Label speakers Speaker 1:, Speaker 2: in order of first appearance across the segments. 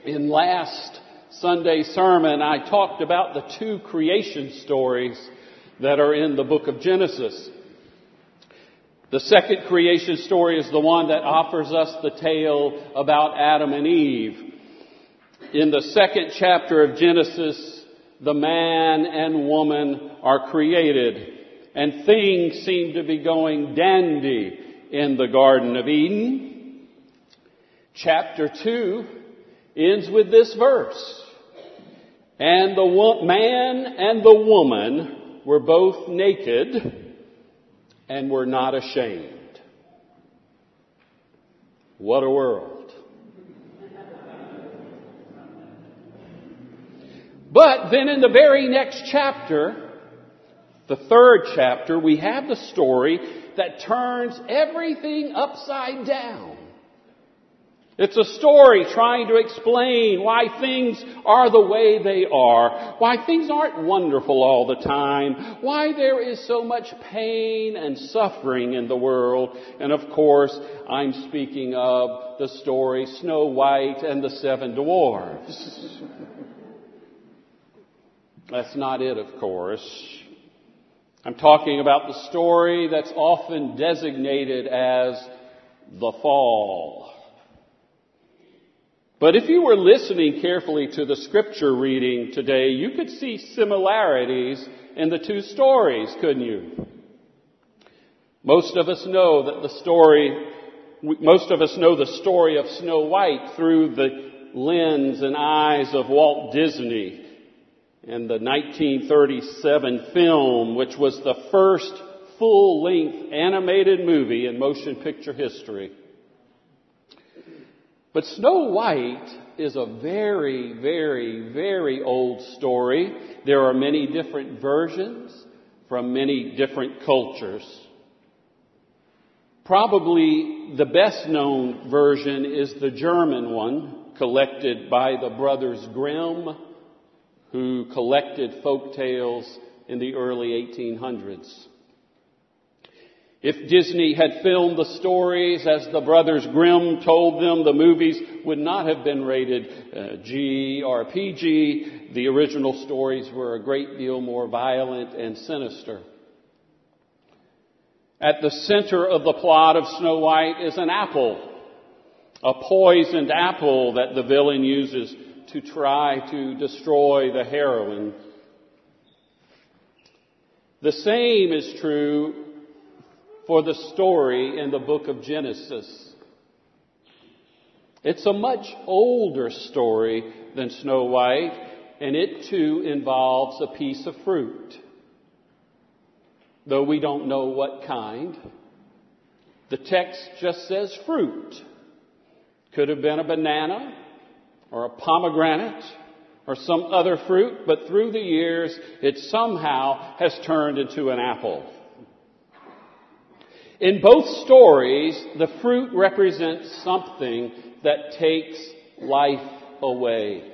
Speaker 1: In last Sunday's sermon, I talked about the two creation stories that are in the book of Genesis. The second creation story is the one that offers us the tale about Adam and Eve. In the second chapter of Genesis, the man and woman are created, and things seem to be going dandy in the Garden of Eden. Chapter 2 ends with this verse. And the man and the woman were both naked and were not ashamed. What a world. But then in the very next chapter, the third chapter, we have the story that turns everything upside down. It's a story trying to explain why things are the way they are, why things aren't wonderful all the time, why there is so much pain and suffering in the world. And of course, I'm speaking of the story Snow White and the Seven Dwarfs. That's not it, of course. I'm talking about the story that's often designated as the fall. But if you were listening carefully to the scripture reading today, you could see similarities in the two stories, couldn't you? Most of us know the story of Snow White through the lens and eyes of Walt Disney and the 1937 film, which was the first full-length animated movie in motion picture history. But Snow White is a very, very, very old story. There are many different versions from many different cultures. Probably the best known version is the German one, collected by the Brothers Grimm, who collected folk tales in the early 1800s. If Disney had filmed the stories as the Brothers Grimm told them, the movies would not have been rated G or PG. The original stories were a great deal more violent and sinister. At the center of the plot of Snow White is an apple, a poisoned apple that the villain uses to try to destroy the heroine. The same is true for the story in the book of Genesis. It's a much older story than Snow White, and it too involves a piece of fruit. Though we don't know what kind, the text just says fruit. Could have been a banana or a pomegranate or some other fruit, but through the years it somehow has turned into an apple. In both stories, the fruit represents something that takes life away.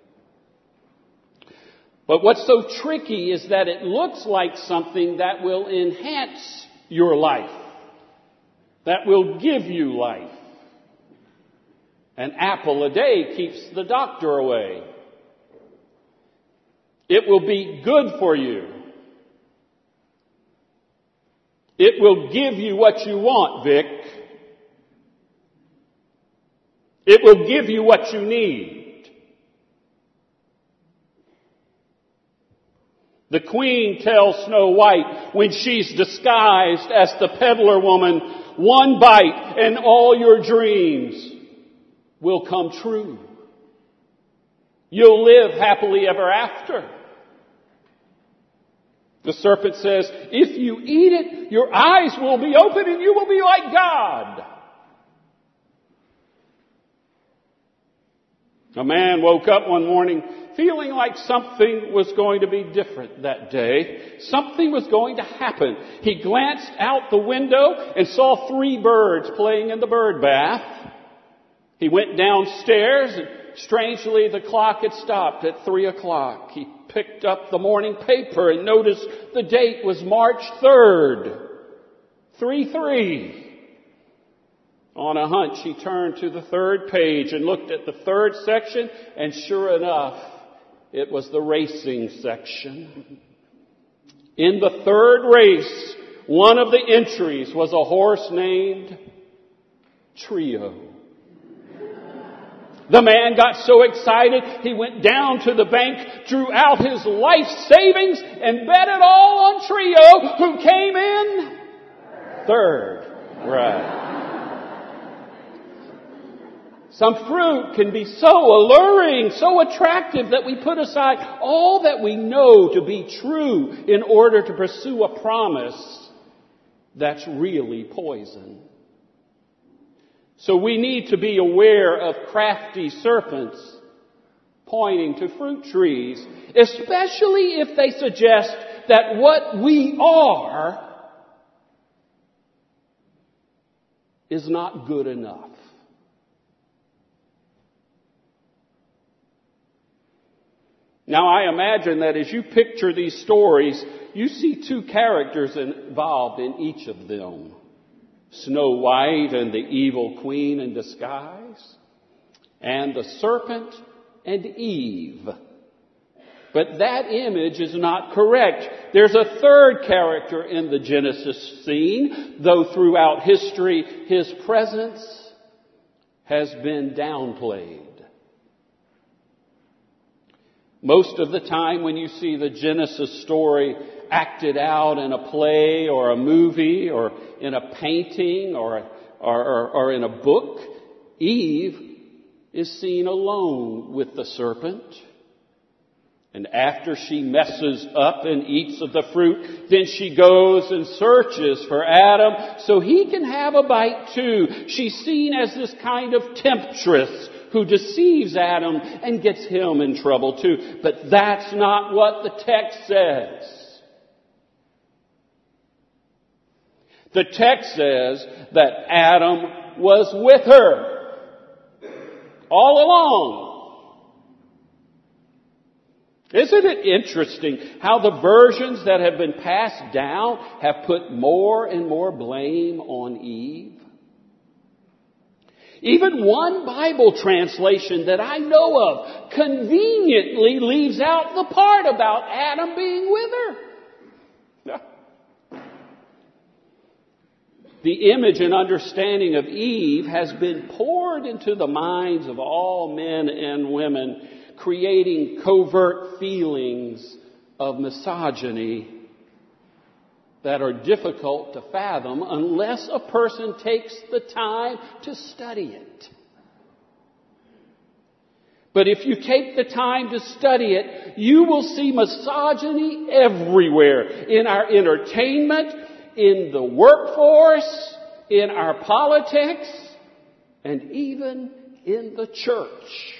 Speaker 1: But what's so tricky is that it looks like something that will enhance your life, that will give you life. An apple a day keeps the doctor away. It will be good for you. It will give you what you want, Vic. It will give you what you need. The queen tells Snow White when she's disguised as the peddler woman, one bite and all your dreams will come true. You'll live happily ever after. The serpent says, if you eat it, your eyes will be open and you will be like God. A man woke up one morning feeling like something was going to be different that day. Something was going to happen. He glanced out the window and saw 3 birds playing in the bird bath. He went downstairs and strangely the clock had stopped at 3 o'clock. He picked up the morning paper and noticed the date was March 3rd. 3-3. On a hunch, he turned to the third page and looked at the third section, and sure enough, it was the racing section. In the third race, one of the entries was a horse named Trio. The man got so excited, he went down to the bank, drew out his life savings, and bet it all on Trio, who came in third. Right. Some fruit can be so alluring, so attractive that we put aside all that we know to be true in order to pursue a promise that's really poison. So we need to be aware of crafty serpents pointing to fruit trees, especially if they suggest that what we are is not good enough. Now, I imagine that as you picture these stories, you see two characters involved in each of them. Snow White and the evil queen in disguise, and the serpent and Eve. But that image is not correct. There's a third character in the Genesis scene, though throughout history his presence has been downplayed. Most of the time when you see the Genesis story acted out in a play or a movie or in a painting or in a book, Eve is seen alone with the serpent. And after she messes up and eats of the fruit, then she goes and searches for Adam so he can have a bite too. She's seen as this kind of temptress who deceives Adam and gets him in trouble too. But that's not what the text says. The text says that Adam was with her all along. Isn't it interesting how the versions that have been passed down have put more and more blame on Eve? Even one Bible translation that I know of conveniently leaves out the part about Adam being with her. The image and understanding of Eve has been poured into the minds of all men and women, creating covert feelings of misogyny that are difficult to fathom unless a person takes the time to study it. But if you take the time to study it, you will see misogyny everywhere, in our entertainment, in the workforce, in our politics, and even in the church.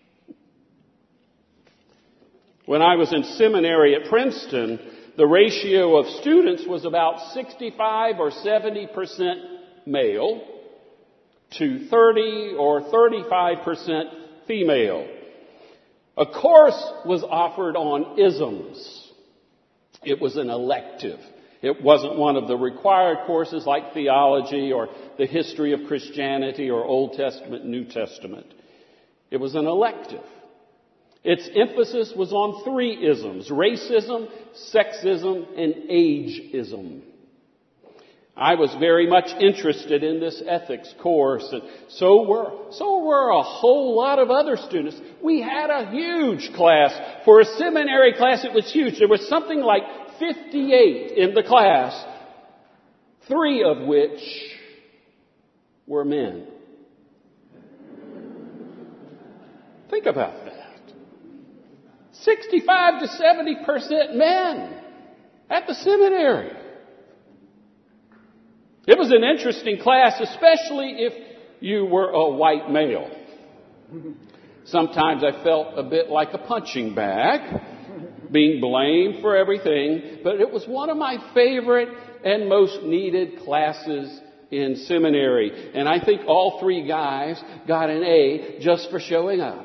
Speaker 1: When I was in seminary at Princeton, the ratio of students was about 65 or 70% male to 30 or 35% female. A course was offered on isms. It was an elective. It wasn't one of the required courses like theology or the history of Christianity or Old Testament, New Testament. It was an elective. Its emphasis was on three isms: racism, sexism, and ageism. I was very much interested in this ethics course, and so were a whole lot of other students. We had a huge class. For a seminary class, it was huge. There was something like 58 in the class, 3 of which were men. Think about that. 65 to 70% men at the seminary. It was an interesting class, especially if you were a white male. Sometimes I felt a bit like a punching bag, being blamed for everything, but it was one of my favorite and most needed classes in seminary. And I think all 3 guys got an A just for showing up.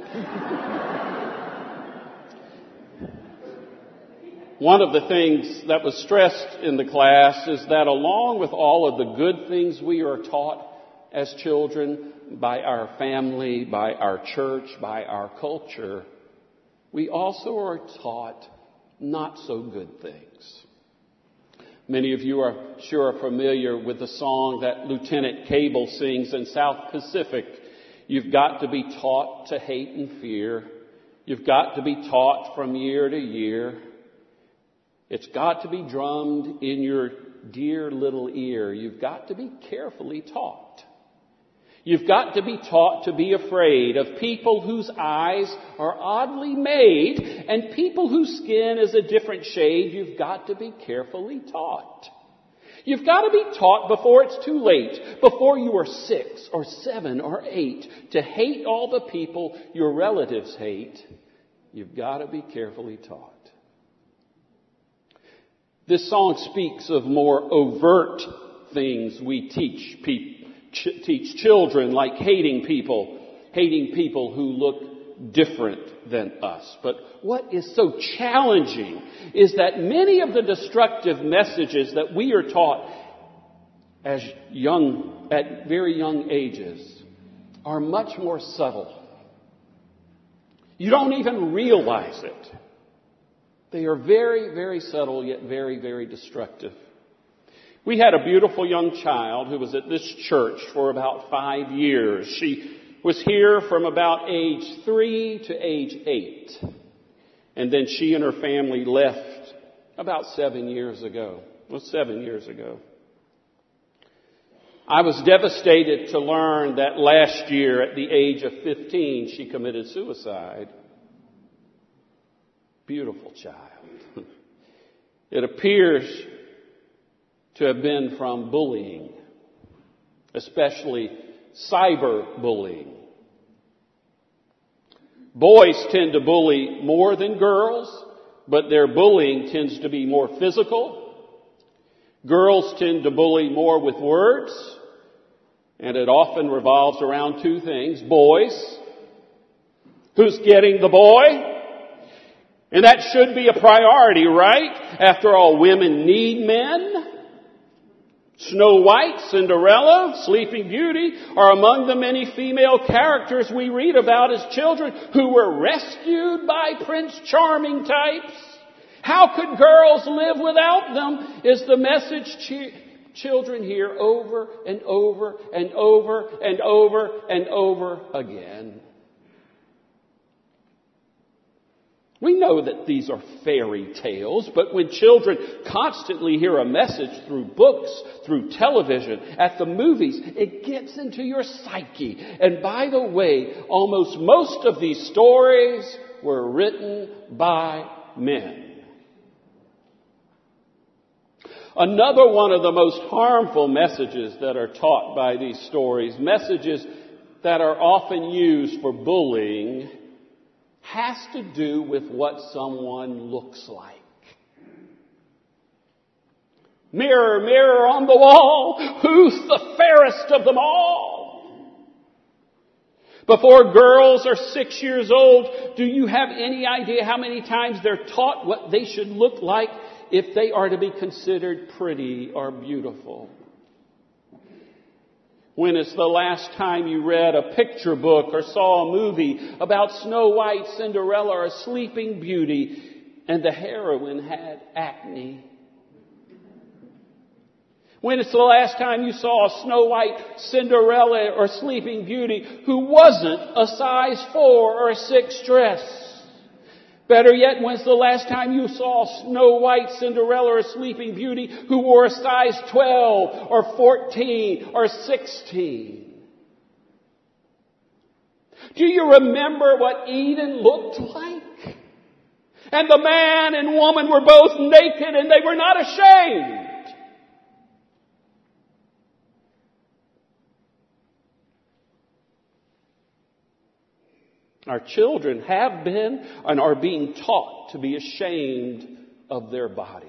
Speaker 1: One of the things that was stressed in the class is that along with all of the good things we are taught as children by our family, by our church, by our culture, we also are taught not so good things. Many of you are sure familiar with the song that Lieutenant Cable sings in South Pacific. You've got to be taught to hate and fear. You've got to be taught from year to year. It's got to be drummed in your dear little ear. You've got to be carefully taught. You've got to be taught to be afraid of people whose eyes are oddly made and people whose skin is a different shade. You've got to be carefully taught. You've got to be taught before it's too late, before you are 6 or 7 or 8, to hate all the people your relatives hate. You've got to be carefully taught. This song speaks of more overt things we teach children, like hating people who look different than us. But what is so challenging is that many of the destructive messages that we are taught at very young ages are much more subtle. You don't even realize it. They are very, very subtle, yet very, very destructive. We had a beautiful young child who was at this church for about 5 years. She was here from about age 3 to age 8. And then she and her family left about 7 years ago. Well, 7 years ago. I was devastated to learn that last year at the age of 15, she committed suicide. Beautiful child. It appears to have been from bullying, especially cyberbullying. Boys tend to bully more than girls, but their bullying tends to be more physical. Girls tend to bully more with words, and it often revolves around 2 things. Boys. Who's getting the boy? And that should be a priority, right? After all, women need men. Snow White, Cinderella, Sleeping Beauty are among the many female characters we read about as children who were rescued by Prince Charming types. How could girls live without them is the message children hear over and over and over and over and over again. We know that these are fairy tales, but when children constantly hear a message through books, through television, at the movies, it gets into your psyche. And by the way, almost most of these stories were written by men. Another one of the most harmful messages that are taught by these stories, messages that are often used for bullying, has to do with what someone looks like. Mirror, mirror on the wall, who's the fairest of them all? Before girls are 6 years old, do you have any idea how many times they're taught what they should look like if they are to be considered pretty or beautiful? When is the last time you read a picture book or saw a movie about Snow White, Cinderella, or Sleeping Beauty, and the heroine had acne? When is the last time you saw a Snow White, Cinderella, or Sleeping Beauty who wasn't a size 4 or a 6 dress? Better yet, when's the last time you saw Snow White, Cinderella, or Sleeping Beauty who wore a size 12 or 14 or 16? Do you remember what Eden looked like? And the man and woman were both naked and they were not ashamed. Our children have been and are being taught to be ashamed of their bodies.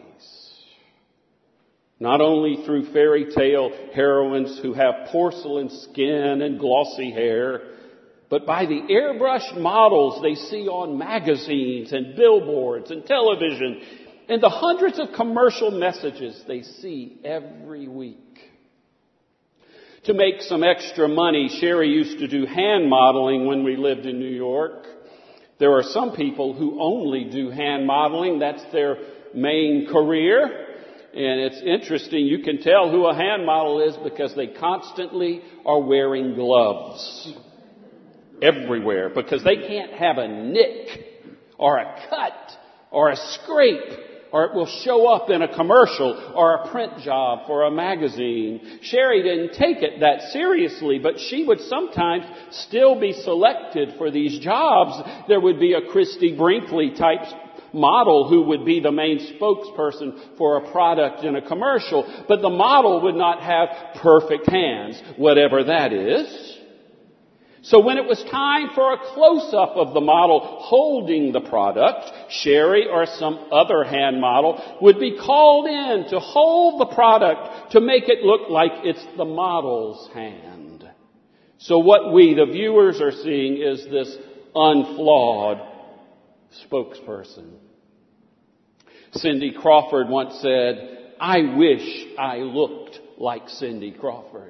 Speaker 1: Not only through fairy tale heroines who have porcelain skin and glossy hair, but by the airbrushed models they see on magazines and billboards and television and the hundreds of commercial messages they see every week. To make some extra money, Sherry used to do hand modeling when we lived in New York. There are some people who only do hand modeling. That's their main career. And it's interesting. You can tell who a hand model is because they constantly are wearing gloves everywhere, because they can't have a nick or a cut or a scrape, or it will show up in a commercial or a print job for a magazine. Sherry didn't take it that seriously, but she would sometimes still be selected for these jobs. There would be a Christy Brinkley type model who would be the main spokesperson for a product in a commercial, but the model would not have perfect hands, whatever that is. So when it was time for a close-up of the model holding the product, Sherry or some other hand model would be called in to hold the product to make it look like it's the model's hand. So what we, the viewers, are seeing is this unflawed spokesperson. Cindy Crawford once said, "I wish I looked like Cindy Crawford."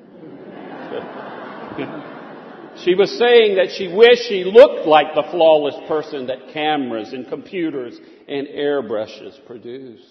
Speaker 1: She was saying that she wished she looked like the flawless person that cameras and computers and airbrushes produce.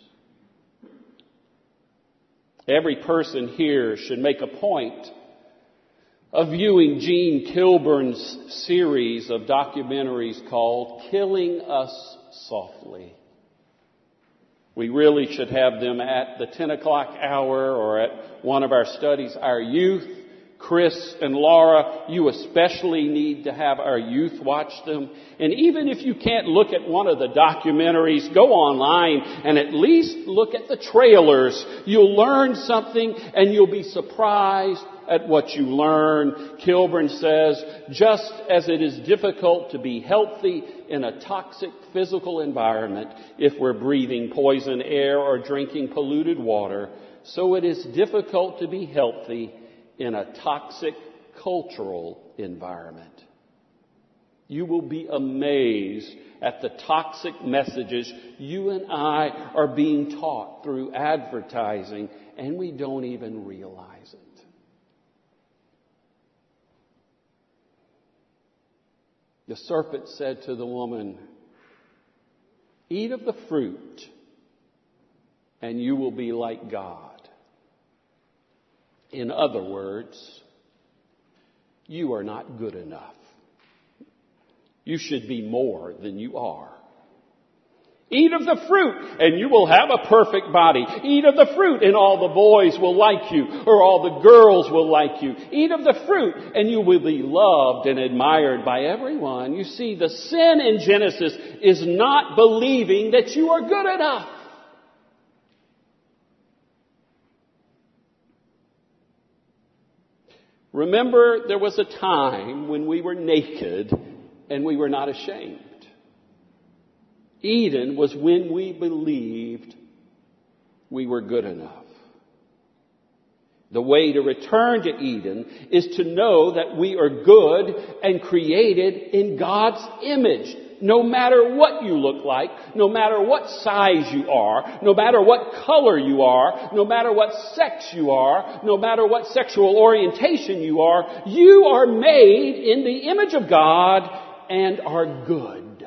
Speaker 1: Every person here should make a point of viewing Gene Kilburn's series of documentaries called Killing Us Softly. We really should have them at the 10 o'clock hour or at one of our studies. Our youth, Chris and Laura, you especially need to have our youth watch them. And even if you can't look at one of the documentaries, go online and at least look at the trailers. You'll learn something and you'll be surprised at what you learn. Kilburn says, just as it is difficult to be healthy in a toxic physical environment if we're breathing poison air or drinking polluted water, so it is difficult to be healthy in a toxic cultural environment. You will be amazed at the toxic messages you and I are being taught through advertising, and we don't even realize it. The serpent said to the woman, "Eat of the fruit, and you will be like God." In other words, you are not good enough. You should be more than you are. Eat of the fruit and you will have a perfect body. Eat of the fruit and all the boys will like you, or all the girls will like you. Eat of the fruit and you will be loved and admired by everyone. You see, the sin in Genesis is not believing that you are good enough. Remember, there was a time when we were naked and we were not ashamed. Eden was when we believed we were good enough. The way to return to Eden is to know that we are good and created in God's image. No matter what you look like, no matter what size you are, no matter what color you are, no matter what sex you are, no matter what sexual orientation you are made in the image of God and are good.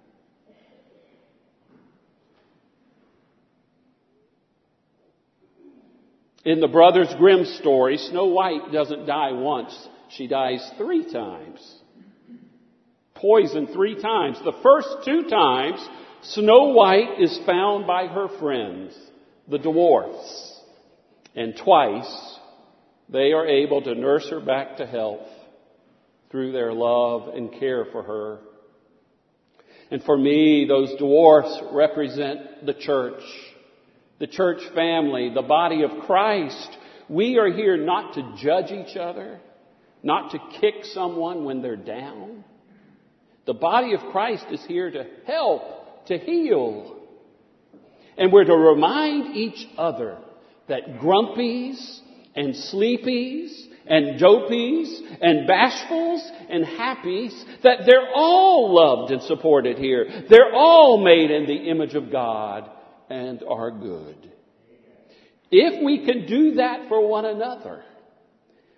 Speaker 1: In the Brothers Grimm story, Snow White doesn't die once. She dies 3 times. Poisoned 3 times. The first 2 times, Snow White is found by her friends, the dwarfs. And twice, they are able to nurse her back to health through their love and care for her. And for me, those dwarfs represent the church family, the body of Christ. We are here not to judge each other, not to kick someone when they're down. The body of Christ is here to help, to heal. And we're to remind each other that grumpies and sleepies and dopies and bashfuls and happies, that they're all loved and supported here. They're all made in the image of God and are good. If we can do that for one another,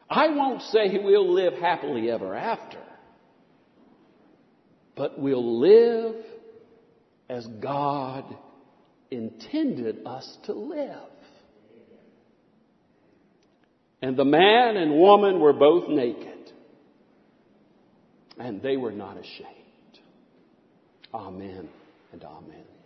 Speaker 1: I won't say we'll live happily ever after, but we'll live as God intended us to live. And the man and woman were both naked, and they were not ashamed. Amen and amen.